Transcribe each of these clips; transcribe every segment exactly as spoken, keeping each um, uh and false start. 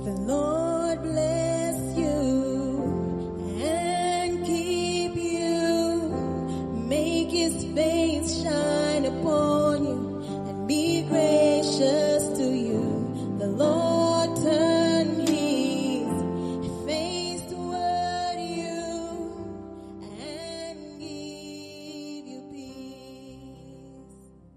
The Lord bless you and keep you. Make his face shine upon you and be gracious to you. The Lord turn his face toward you and give you peace.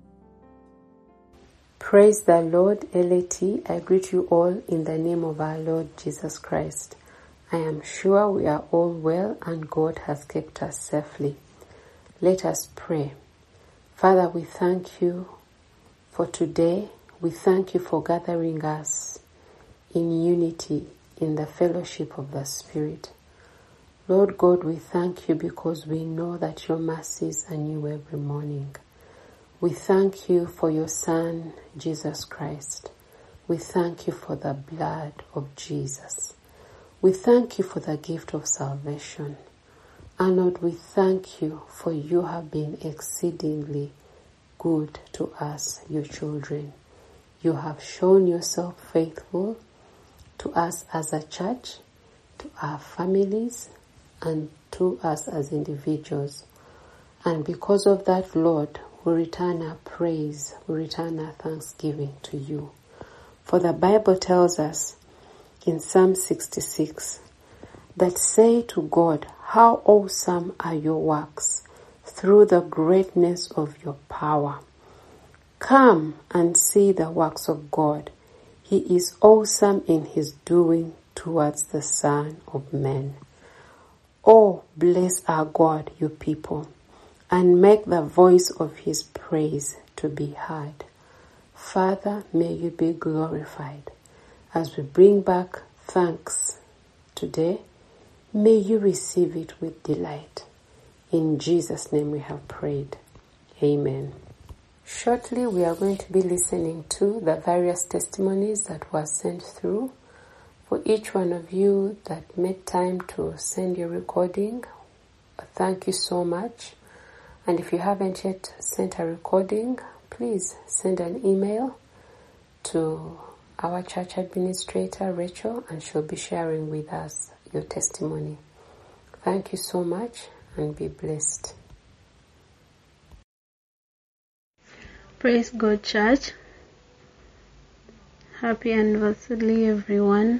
Praise the Lord, L A T. I greet you all in the name of our Lord Jesus Christ. I am sure we are all well and God has kept us safely. Let us pray. Father, we thank you for today. We thank you for gathering us in unity in the fellowship of the Spirit. Lord God, we thank you because we know that your mercies are new every morning. We thank you for your Son, Jesus Christ. We thank you for the blood of Jesus. We thank you for the gift of salvation. And Lord, we thank you for you have been exceedingly good to us, your children. You have shown yourself faithful to us as a church, to our families, and to us as individuals. And because of that, Lord, we return our praise, we return our thanksgiving to you. For the Bible tells us in Psalm sixty-six that say to God, how awesome are your works through the greatness of your power. Come and see the works of God. He is awesome in his doing towards the Son of Man. Oh, bless our God, you people, and make the voice of his praise to be heard. Father, may you be glorified. As we bring back thanks today, may you receive it with delight. In Jesus' name we have prayed. Amen. Shortly we are going to be listening to the various testimonies that were sent through. For each one of you that made time to send your recording, thank you so much. And if you haven't yet sent a recording, please send an email to our church administrator, Rachel, and she'll be sharing with us your testimony. Thank you so much and be blessed. Praise God, church. Happy anniversary, everyone.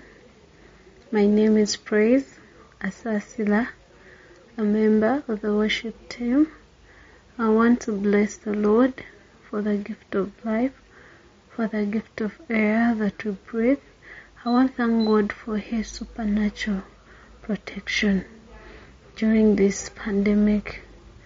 My name is Praise Asasila, a member of the worship team. I want to bless the Lord for the gift of life, for the gift of air that we breathe. I want to thank God for his supernatural protection during this pandemic.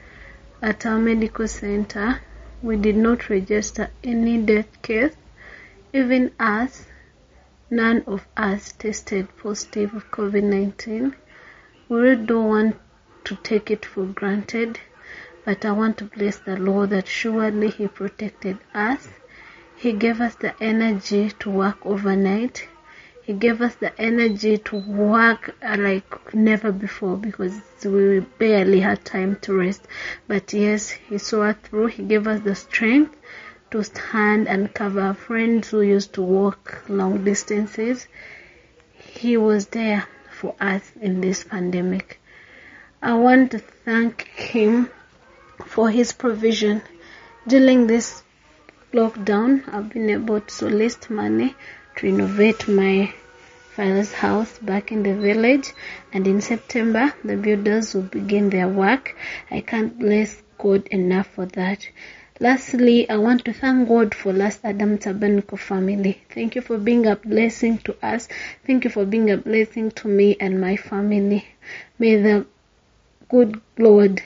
At our medical center, we did not register any death case. Even us, none of us tested positive of COVID nineteen. We really don't want to take it for granted. But I want to bless the Lord that surely he protected us. He gave us the energy to work overnight. He gave us the energy to work like never before because we barely had time to rest. But yes, he saw us through. He gave us the strength to stand and cover our friends who used to walk long distances. He was there for us in this pandemic. I want to thank him for his provision. During this lockdown, I've been able to solicit money to renovate my father's house back in the village, and in September the builders will begin their work. I can't bless God enough for that. Lastly, I want to thank God for Last Adam Tabernacle family. Thank you for being a blessing to us. Thank you for being a blessing to me and my family. May the good Lord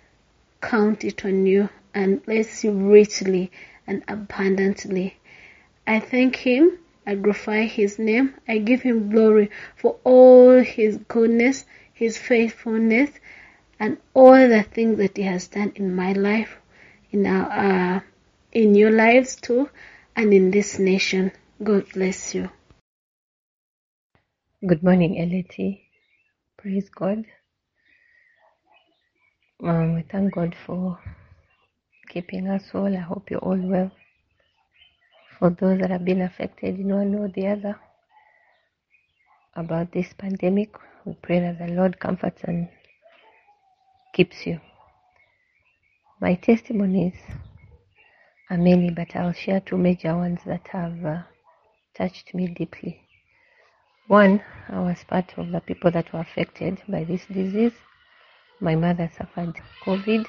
count it on you and bless you richly and abundantly. I thank him. I glorify his name. I give him glory for all his goodness, his faithfulness, and all the things that he has done in my life, in our, uh, in your lives too, and in this nation. God bless you. Good morning, L A T. Praise God. Um, we thank God for keeping us all. I hope you're all well. For those that have been affected in one or the other, about this pandemic. We pray that the Lord comforts and keeps you. My testimonies are many, but I'll share two major ones that have uh, touched me deeply. One, I was part of the people that were affected by this disease. My mother suffered COVID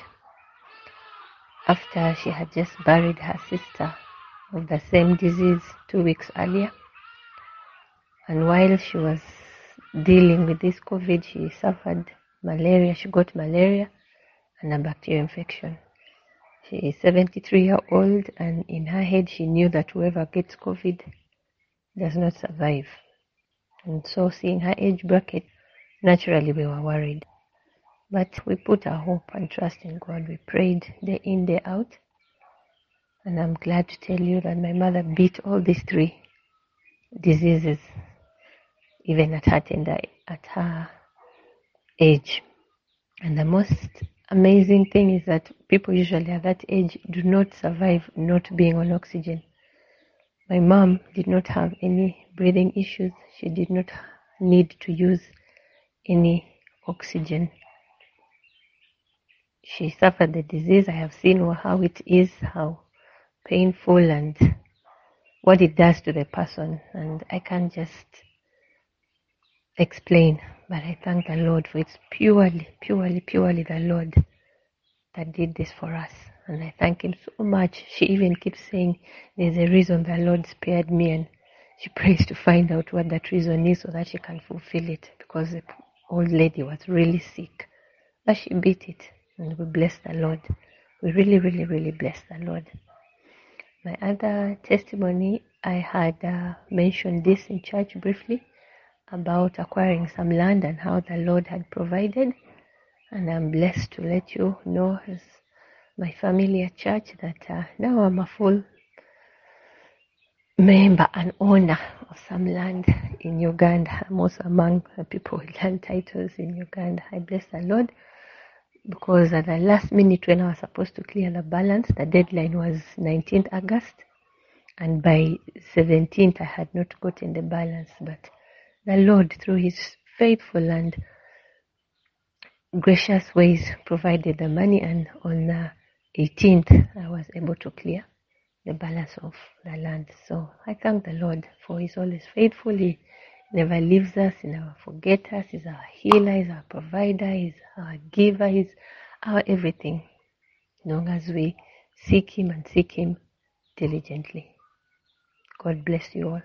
after she had just buried her sister of the same disease two weeks earlier. And while she was dealing with this COVID, she suffered malaria. She got malaria and a bacterial infection. She is seventy-three years old, and in her head she knew that whoever gets COVID does not survive. And so seeing her age bracket, naturally we were worried. But we put our hope and trust in God. We prayed day in, day out. And I'm glad to tell you that my mother beat all these three diseases, even at her tender, at her age. And the most amazing thing is that people usually at that age do not survive not being on oxygen. My mom did not have any breathing issues. She did not need to use any oxygen. She suffered the disease. I have seen how it is, how painful and what it does to the person. And I can't just explain, but I thank the Lord for it's purely, purely, purely the Lord that did this for us. And I thank him so much. She even keeps saying there's a reason the Lord spared me, and she prays to find out what that reason is so that she can fulfill it, because the old lady was really sick. But she beat it, and we bless the Lord. We really, really, really bless the Lord. My other testimony, I had uh, mentioned this in church briefly about acquiring some land and how the Lord had provided. And I'm blessed to let you know, as my family at church, that uh, now I'm a full member and owner of some land in Uganda. I'm also among the people with land titles in Uganda. I bless the Lord, because at the last minute when I was supposed to clear the balance, the deadline was nineteenth August, and by seventeenth I had not gotten the balance. But the Lord, through his faithful and gracious ways, provided the money, and on the eighteenth I was able to clear the balance of the land. So I thank the Lord, for he's always faithful. He never leaves us, he never forgets us. He's our healer, he's our provider, he's our giver, he's our everything, as long as we seek him and seek him diligently. God bless you all.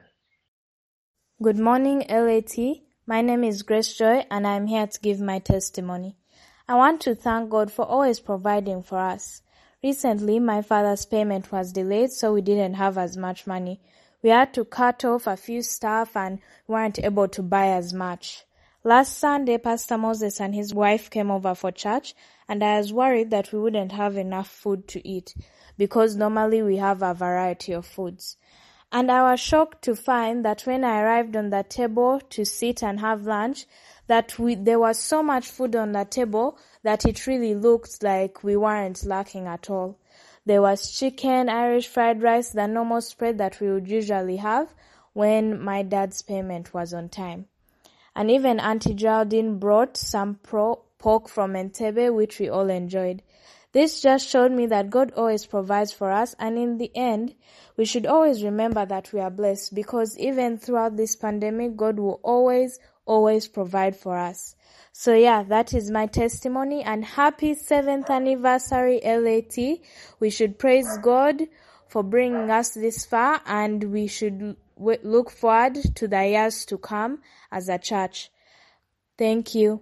Good morning, L A T. My name is Grace Joy, and I'm here to give my testimony. I want to thank God for always providing for us. Recently, my father's payment was delayed, so we didn't have as much money. We had to cut off a few stuff and weren't able to buy as much. Last Sunday, Pastor Moses and his wife came over for church, and I was worried that we wouldn't have enough food to eat, because normally we have a variety of foods. And I was shocked to find that when I arrived on the table to sit and have lunch, that we, there was so much food on the table that it really looked like we weren't lacking at all. There was chicken, Irish fried rice, the normal spread that we would usually have when my dad's payment was on time. And even Auntie Geraldine brought some pro- pork from Entebbe, which we all enjoyed. This just showed me that God always provides for us, and in the end, we should always remember that we are blessed, because even throughout this pandemic, God will always, always provide for us. So yeah, that is my testimony, and happy seventh anniversary, L A T. We should praise God for bringing us this far, and we should w- look forward to the years to come as a church. Thank you.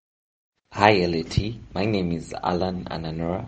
Hi L A T, my name is Alan Ananora.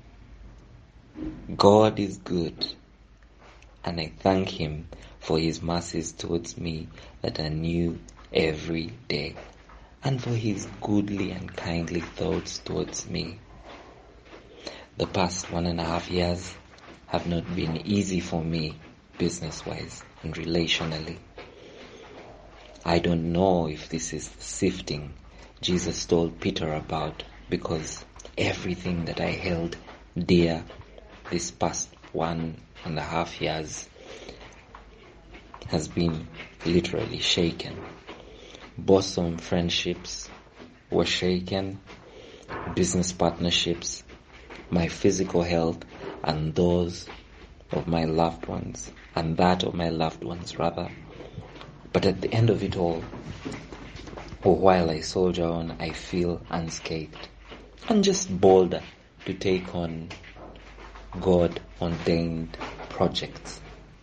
God is good, and I thank him for his mercies towards me that are new every day, and for his goodly and kindly thoughts towards me. The past one and a half years have not been easy for me, business-wise and relationally. I don't know if this is the sifting Jesus told Peter about, because everything that I held dear this past one and a half years has been literally shaken. bosom friendships were shaken, business partnerships, my physical health, and those of my loved ones, and that of my loved ones rather. But at the end of it all, or while I soldier on, I feel unscathed and just bolder to take on God-ordained projects.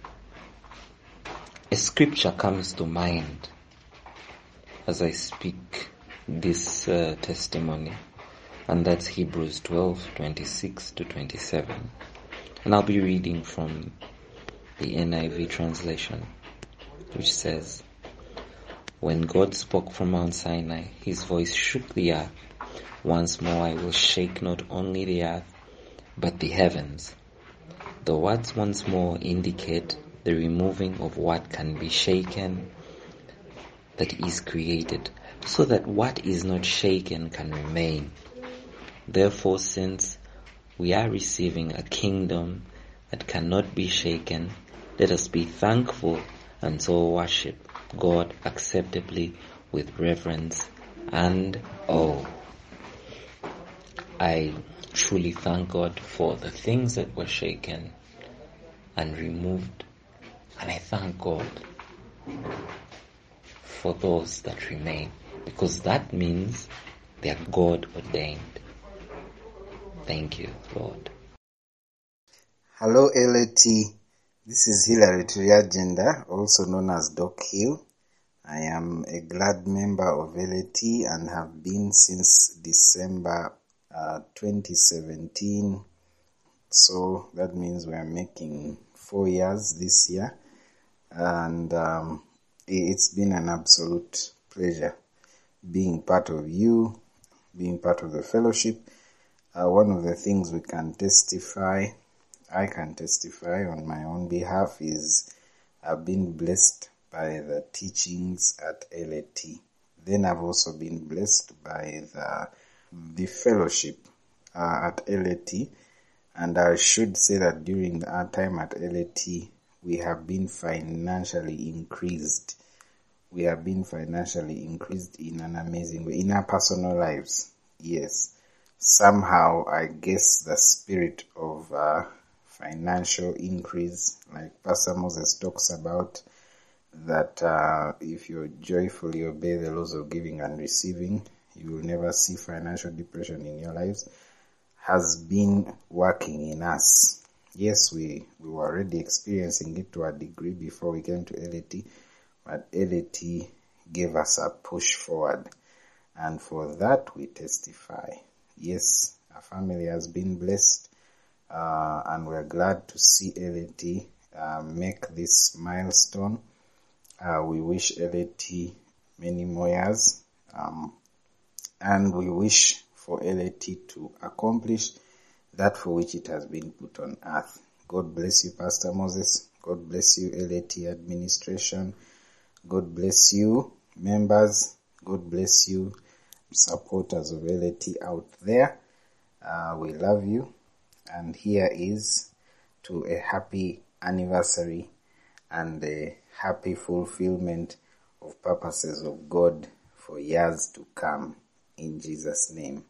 A scripture comes to mind as I speak this uh, testimony, and that's Hebrews twelve, twenty-six to twenty-seven. And I'll be reading from the N I V translation, which says, "When God spoke from Mount Sinai, his voice shook the earth. Once more I will shake not only the earth, but the heavens." The words "once more" indicate the removing of what can be shaken that is created, so that what is not shaken can remain. Therefore, since we are receiving a kingdom that cannot be shaken, let us be thankful and so worship God acceptably with reverence and awe. I truly thank God for the things that were shaken and removed, and I thank God for those that remain, because that means they are God ordained. Thank you, Lord. Hello, L A T. This is Hilary Triagenda, also known as Doc Hill. I am a glad member of L A T and have been since December uh, twenty seventeen. So that means we are making four years this year. And um, it's been an absolute pleasure being part of you, being part of the fellowship. Uh, one of the things we can testify, I can testify on my own behalf, is I've been blessed by the teachings at L A T. Then I've also been blessed by the, the fellowship uh, at L A T. And I should say that during our time at L A T, we have been financially increased. We have been financially increased in an amazing way in our personal lives. Yes. Somehow, I guess the spirit of uh, financial increase, like Pastor Moses talks about, that uh, if you joyfully obey the laws of giving and receiving, you will never see financial depression in your lives, has been working in us. Yes, we, we were already experiencing it to a degree before we came to L A T, but L A T gave us a push forward, and for that we testify. Yes, our family has been blessed, uh, and we're glad to see L A T uh, make this milestone. Uh, we wish L A T many more years, um, and we wish for L A T to accomplish that for which it has been put on earth. God bless you, Pastor Moses. God bless you, L A T administration. God bless you, members. God bless you, supporters of L A T out there. Uh, we love you. And here is to a happy anniversary and a happy fulfillment of purposes of God for years to come. In Jesus' name.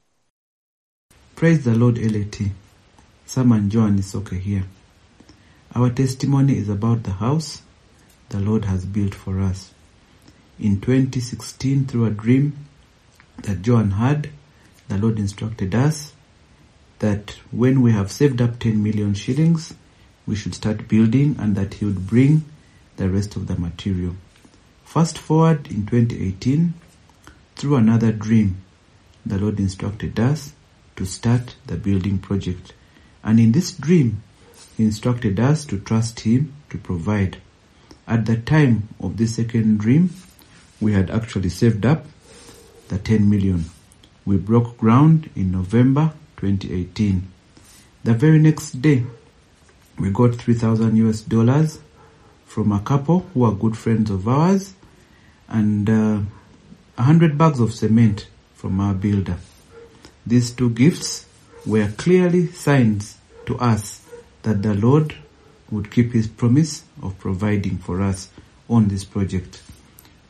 Praise the Lord, L A T. Sam and Joan Isoke here. Our testimony is about the house the Lord has built for us. In twenty sixteen, through a dream that Joan had, the Lord instructed us that when we have saved up ten million shillings, we should start building, and that he would bring the rest of the material. Fast forward in twenty eighteen, through another dream, the Lord instructed us to start the building project. And in this dream, he instructed us to trust him to provide. At the time of the second dream, we had actually saved up the ten million. We broke ground in November twenty eighteen. The very next day, we got three thousand U S dollars from a couple who are good friends of ours, and uh, one hundred bags of cement from our builder. These two gifts were clearly signs to us that the Lord would keep his promise of providing for us on this project.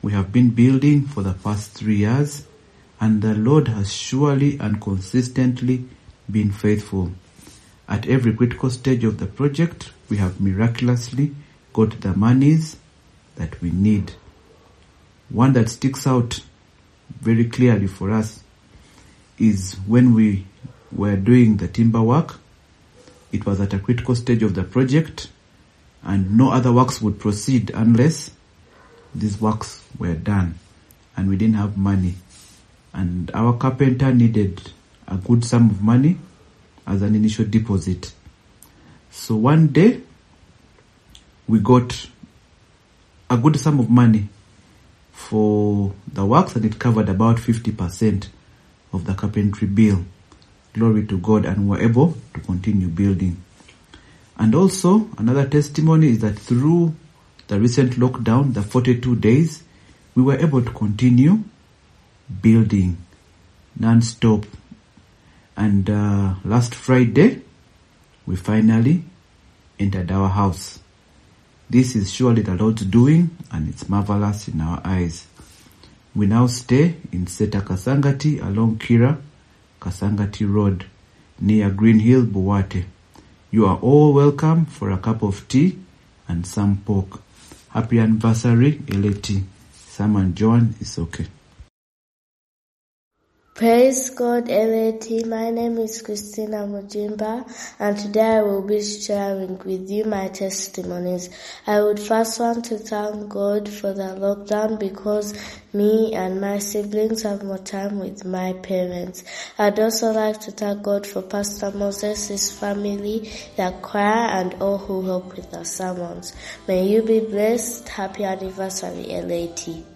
We have been building for the past three years, and the Lord has surely and consistently been faithful. At every critical stage of the project, we have miraculously got the monies that we need. One that sticks out very clearly for us is when we were doing the timber work. It was at a critical stage of the project, and no other works would proceed unless these works were done, and we didn't have money. And our carpenter needed a good sum of money as an initial deposit. So one day, we got a good sum of money for the works, and it covered about fifty percent of the carpentry bill. Glory to God, and we were able to continue building. And also, another testimony is that through the recent lockdown, the forty-two days, we were able to continue building non-stop. And uh, last Friday, we finally entered our house. This is surely the Lord's doing, and it's marvelous in our eyes. We now stay in Seta Kasangati along Kira Kasangati Road near Green Hill, Buwate. You are all welcome for a cup of tea and some pork. Happy anniversary, L A T. Sam and John is okay. Praise God, L A T. My name is Christina Mujimba, and today I will be sharing with you my testimonies. I would first want to thank God for the lockdown because me and my siblings have more time with my parents. I'd also like to thank God for Pastor Moses, his family, the choir, and all who help with the sermons. May you be blessed. Happy anniversary, L A T.